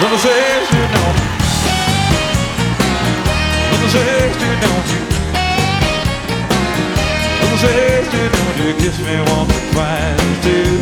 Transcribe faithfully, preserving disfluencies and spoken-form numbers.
Mother says you don't. Mother says you don't. Mother says you don't. You kiss me once or twice too.